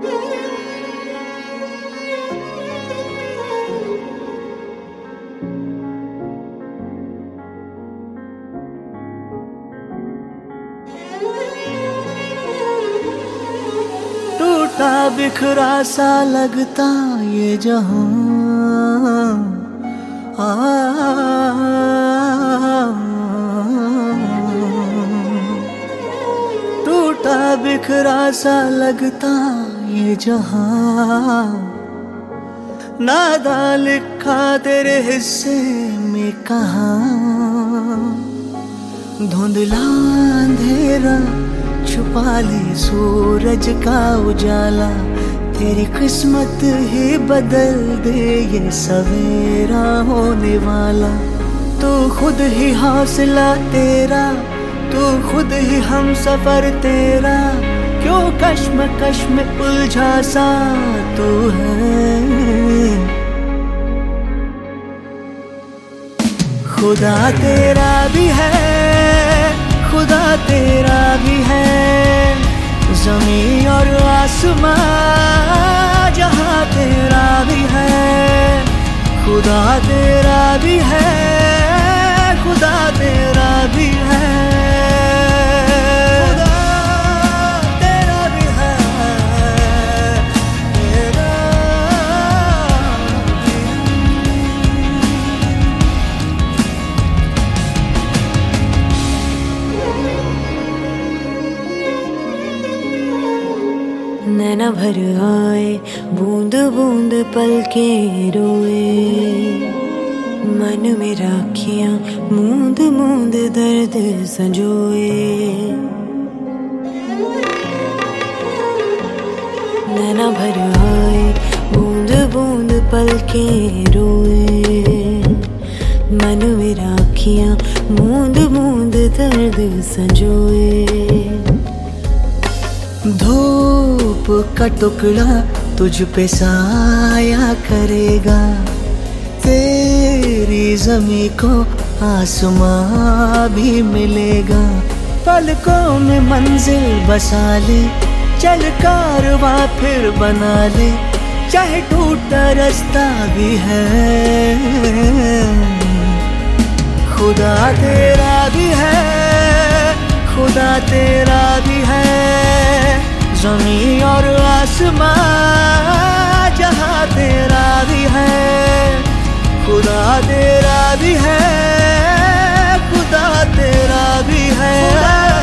टूटा बिखरा सा लगता ये जहां, टूटा बिखरा सा लगता ये जहां, नादा लिखा तेरे हिस्से में कहाँ। धुंधला अंधेरा छुपा ले सूरज का उजाला, तेरी किस्मत ही बदल दे ये सवेरा होने वाला। तू खुद ही हौसला तेरा, तू खुद ही हम सफर तेरा, क्यों कश्मकश में उलझा सा तू है। खुदा तेरा भी है, खुदा तेरा भी है, ज़मीं और आसमां जहां तेरा भी है। खुदा तेरा भी है, खुदा तेरा भी है, खुदा तेरा भी है, तेरा नैना भर आए बूंद बूंद पलके रोए, मन में राखियां मूंद मूंद दर्द संजोए। नैना भर आए बूंद बूंद पलके रोए, मन में राखियां मूंद मूंद दर्द संजोए। धूप का टुकड़ा तुझ पे साया करेगा, तेरी ज़मीं को आसमां भी मिलेगा। पलकों में मंजिल बसा ले, चल कारवां फिर बना ले, चाहे टूटा रास्ता भी है। खुदा तेरा भी है, खुदा तेरा भी है, ज़मीं और आसमां जहां तेरा भी है। खुदा तेरा भी है, खुदा तेरा भी है।